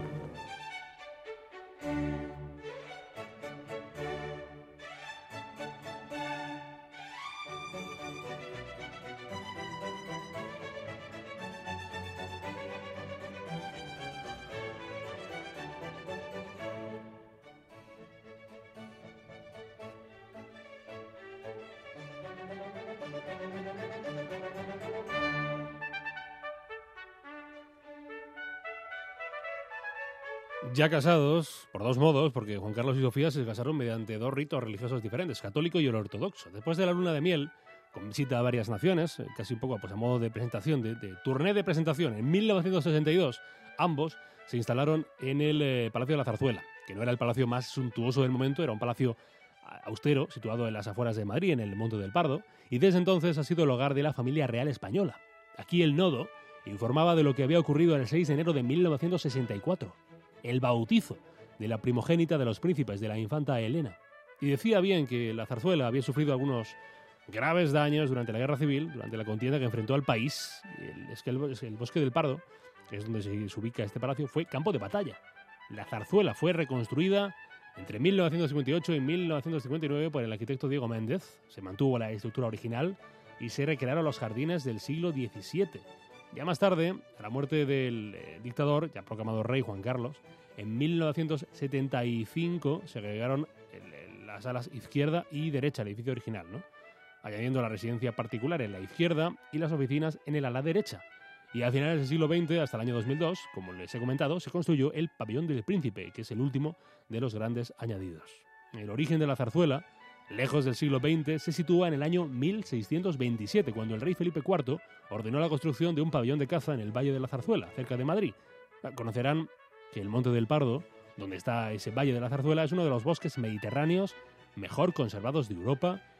Ya casados, por dos modos, porque Juan Carlos y Sofía se casaron mediante dos ritos religiosos diferentes, católico y el ortodoxo. Después de la luna de miel, con visita a varias naciones, casi un poco pues, a modo de presentación, de, de turné de presentación, en mil novecientos sesenta y dos, ambos se instalaron en el eh, Palacio de la Zarzuela, que no era el palacio más suntuoso del momento, era un palacio austero, situado en las afueras de Madrid, en el Monte del Pardo, y desde entonces ha sido el hogar de la familia real española. Aquí el nodo informaba de lo que había ocurrido el seis de enero de mil novecientos sesenta y cuatro. El bautizo de la primogénita de los príncipes, de la infanta Elena. Y decía bien que la Zarzuela había sufrido algunos graves daños durante la Guerra Civil, durante la contienda que enfrentó al país. El, es que el, el Bosque del Pardo, que es donde se, se ubica este palacio, fue campo de batalla. La Zarzuela fue reconstruida entre mil novecientos cincuenta y ocho y mil novecientos cincuenta y nueve por el arquitecto Diego Méndez. Se mantuvo la estructura original y se recrearon los jardines del siglo diecisiete. Ya más tarde, a la muerte del eh, dictador, ya proclamado rey Juan Carlos, en mil novecientos setenta y cinco se agregaron el, el, las alas izquierda y derecha al edificio original, ¿no? Añadiendo la residencia particular en la izquierda y las oficinas en el ala derecha. Y a finales del siglo veinte, hasta el año dos mil dos, como les he comentado, se construyó el Pabellón del Príncipe, que es el último de los grandes añadidos. El origen de la zarzuela, lejos del siglo veinte, se sitúa en el año mil seiscientos veintisiete, cuando el rey Felipe cuarto ordenó la construcción de un pabellón de caza en el Valle de la Zarzuela, cerca de Madrid. Conocerán que el Monte del Pardo, donde está ese Valle de la Zarzuela, es uno de los bosques mediterráneos mejor conservados de Europa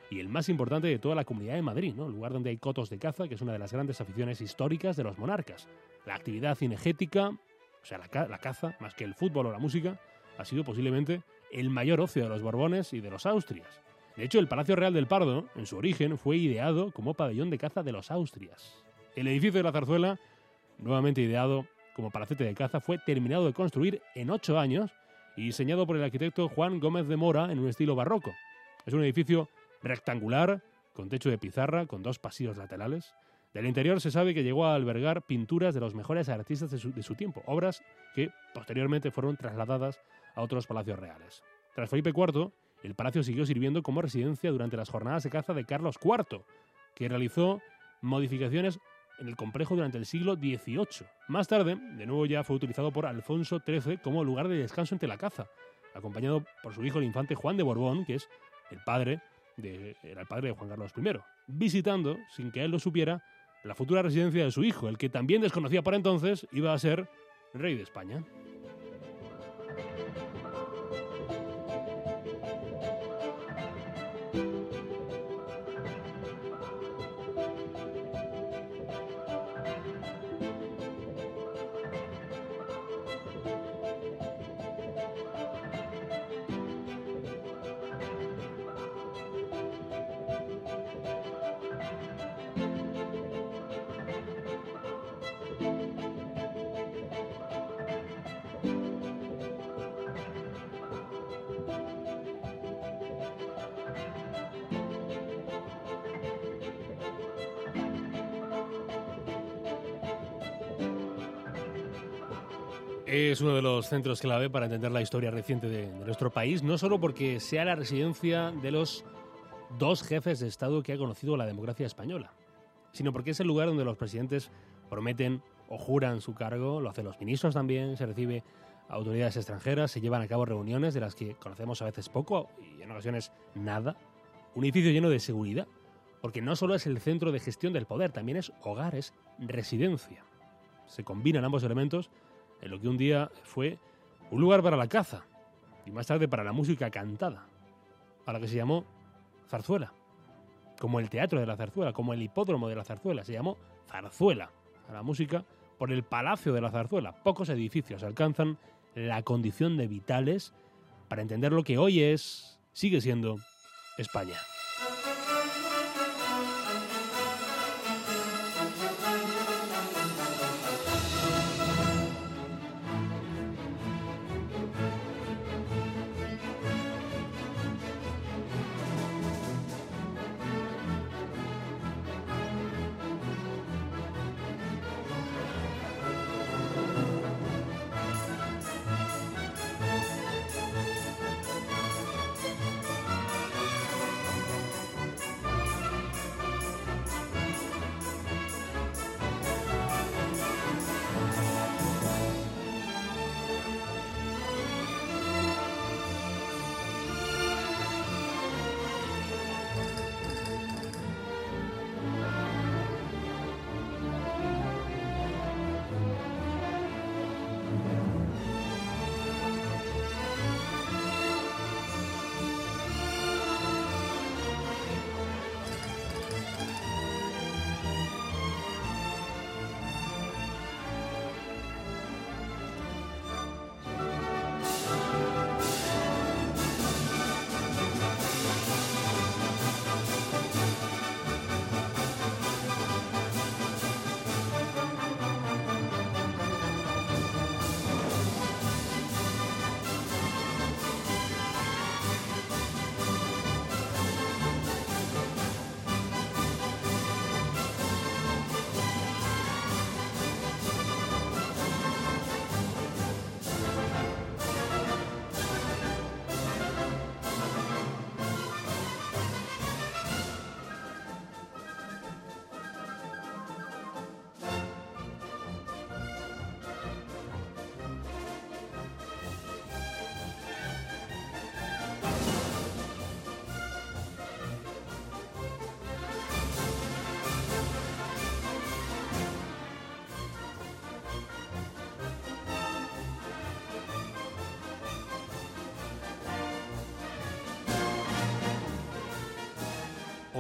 y el más importante de toda la Comunidad de Madrid, ¿no? El lugar donde hay cotos de caza, que es una de las grandes aficiones históricas de los monarcas. La actividad cinegética, o sea, la, ca la caza, más que el fútbol o la música, ha sido posiblemente el mayor ocio de los Borbones y de los Austrias. De hecho, el Palacio Real del Pardo, en su origen, fue ideado como pabellón de caza de los Austrias. El edificio de la Zarzuela, nuevamente ideado como palacete de caza, fue terminado de construir en ocho años y diseñado por el arquitecto Juan Gómez de Mora en un estilo barroco. Es un edificio rectangular, con techo de pizarra, con dos pasillos laterales. Del interior se sabe que llegó a albergar pinturas de los mejores artistas de su, de su tiempo, obras que posteriormente fueron trasladadas a otros palacios reales. Tras Felipe cuarto, el palacio siguió sirviendo como residencia durante las jornadas de caza de Carlos cuarto, que realizó modificaciones en el complejo durante el siglo dieciocho. Más tarde, de nuevo ya fue utilizado por Alfonso trece como lugar de descanso entre la caza, acompañado por su hijo el infante Juan de Borbón, que es el padre de, era el padre de Juan Carlos primero, visitando, sin que él lo supiera, la futura residencia de su hijo, el que también desconocía por entonces iba a ser rey de España. Es uno de los centros clave para entender la historia reciente de, de nuestro país, no solo porque sea la residencia de los dos jefes de Estado que ha conocido la democracia española, sino porque es el lugar donde los presidentes prometen o juran su cargo, lo hacen los ministros también, se recibe a autoridades extranjeras, se llevan a cabo reuniones de las que conocemos a veces poco y en ocasiones nada. Un edificio lleno de seguridad, porque no solo es el centro de gestión del poder, también es hogar, es residencia. Se combinan ambos elementos en lo que un día fue un lugar para la caza y más tarde para la música cantada, a la que se llamó Zarzuela, como el teatro de la Zarzuela, como el hipódromo de la Zarzuela, se llamó Zarzuela a la música por el Palacio de la Zarzuela. Pocos edificios alcanzan la condición de vitales para entender lo que hoy es, sigue siendo, España.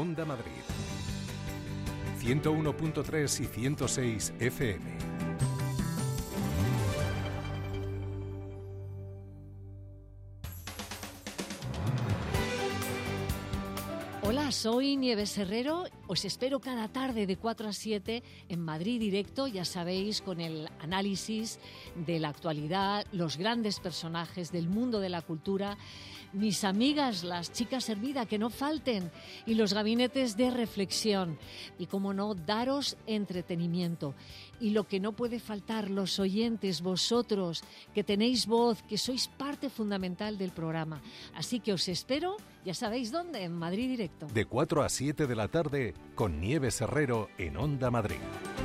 Onda Madrid. ciento uno punto tres y ciento seis F M. Hola, soy Nieves Herrero. Os espero cada tarde de cuatro a siete en Madrid Directo, ya sabéis, con el análisis de la actualidad, los grandes personajes del mundo de la cultura, mis amigas, las chicas Hermida, que no falten, y los gabinetes de reflexión. Y, como no, daros entretenimiento. Y lo que no puede faltar, los oyentes, vosotros, que tenéis voz, que sois parte fundamental del programa. Así que os espero, ya sabéis dónde, en Madrid Directo. De cuatro a siete de la tarde, con Nieves Herrero en Onda Madrid.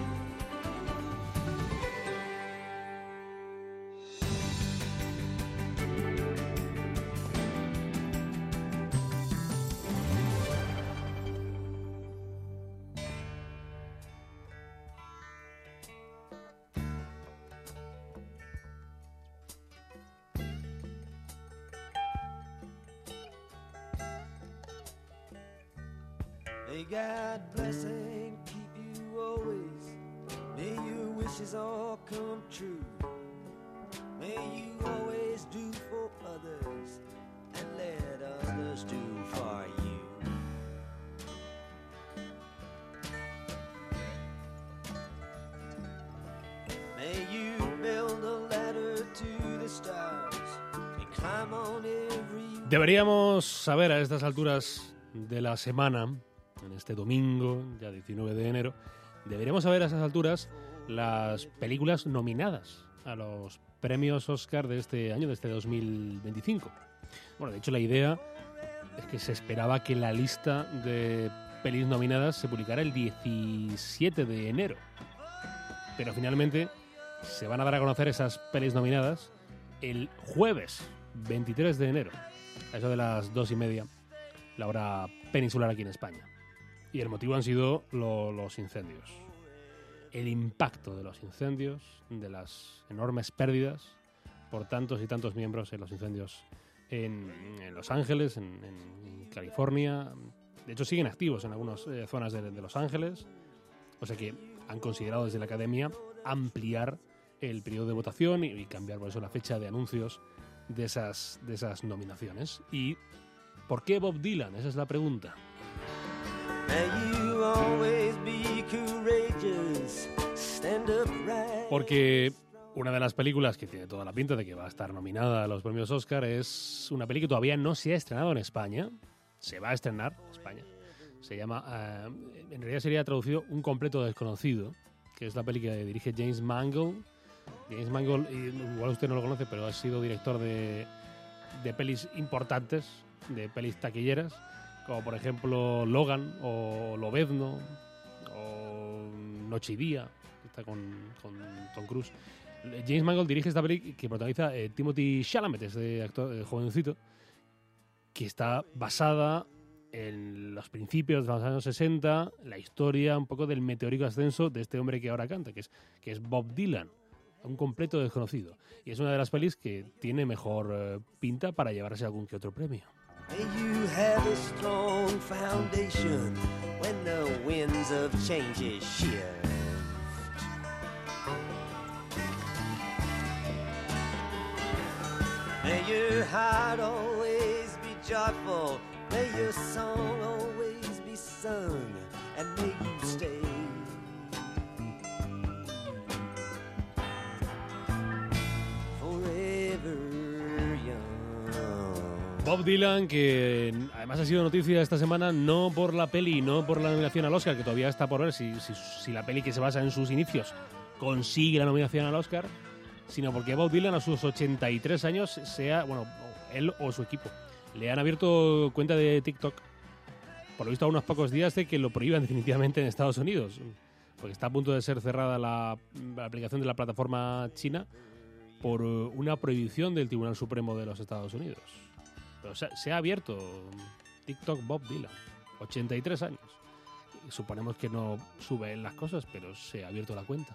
May God bless and keep you always. May your wishes all come true. May you always do for others and let others do for you. May you build a ladder to the stars and climb on every... Deberíamos saber a estas alturas de la semana, en este domingo, ya diecinueve de enero, deberíamos saber a esas alturas las películas nominadas a los premios Oscar de este año, de este dos mil veinticinco. Bueno, de hecho la idea es que se esperaba que la lista de pelis nominadas se publicara el diecisiete de enero. Pero finalmente se van a dar a conocer esas pelis nominadas el jueves veintitrés de enero, a eso de las dos y media, la hora peninsular aquí en España. Y el motivo han sido lo, los incendios. El impacto de los incendios, de las enormes pérdidas por tantos y tantos miembros en los incendios en, en Los Ángeles, en, en California. De hecho, siguen activos en algunas eh, zonas de, de Los Ángeles. O sea que han considerado desde la Academia ampliar el periodo de votación y, y cambiar por eso la fecha de anuncios de esas, de esas nominaciones. ¿Y por qué Bob Dylan? Esa es la pregunta. Porque una de las películas que tiene toda la pinta de que va a estar nominada a los premios Oscar es una peli que todavía no se ha estrenado en España. Se va a estrenar en España. Se llama, uh, en realidad sería traducido Un completo desconocido, que es la peli que dirige James Mangold. James Mangold, igual usted no lo conoce, pero ha sido director de, de pelis importantes, de pelis taquilleras, como por ejemplo Logan o Lobezno o Noche y Día, que está con, con Tom Cruise. James Mangold dirige esta peli que protagoniza eh, Timothy Chalamet, este actor eh, jovencito, que está basada en los principios de los años sesenta, la historia un poco del meteórico ascenso de este hombre que ahora canta, que es, que es Bob Dylan, un completo desconocido. Y es una de las pelis que tiene mejor eh, pinta para llevarse algún que otro premio. May you have a strong foundation when the winds of change shift. May your heart always be joyful, may your song always be sung, and may you stay forever young. Bob Dylan, que además ha sido noticia esta semana no por la peli, no por la nominación al Oscar, que todavía está por ver si, si, si la peli que se basa en sus inicios consigue la nominación al Oscar, sino porque Bob Dylan a sus ochenta y tres años, sea, bueno, él o su equipo, le han abierto cuenta de TikTok, por lo visto a unos pocos días de que lo prohíban definitivamente en Estados Unidos, porque está a punto de ser cerrada la, la aplicación de la plataforma china por una prohibición del Tribunal Supremo de los Estados Unidos. Pero se, se ha abierto TikTok Bob Dylan, ochenta y tres años. Y suponemos que no sube las cosas, pero se ha abierto la cuenta.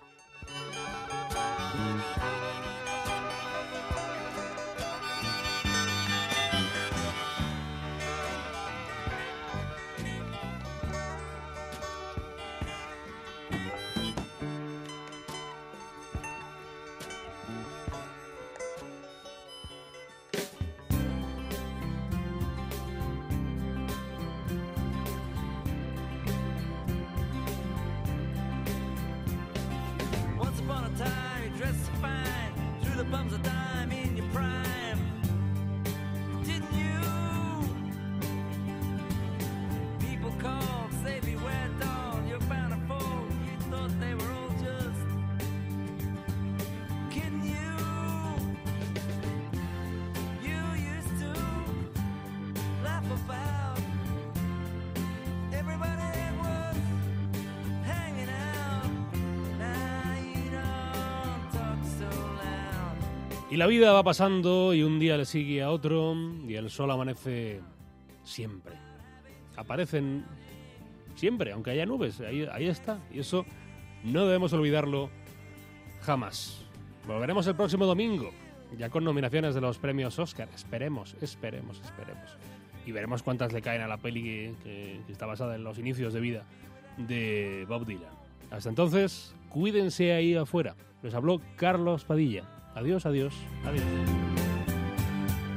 Y la vida va pasando y un día le sigue a otro y el sol amanece siempre. Aparecen siempre, aunque haya nubes, ahí, ahí está. Y eso no debemos olvidarlo jamás. Volveremos el próximo domingo, ya con nominaciones de los premios Oscar. Esperemos, esperemos, esperemos. Y veremos cuántas le caen a la peli que, que, que está basada en los inicios de vida de Bob Dylan. Hasta entonces, cuídense ahí afuera. Les habló Carlos Padilla. Adiós, adiós, adiós.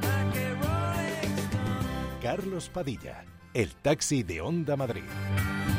Carlos Padilla, el taxi de Onda Madrid.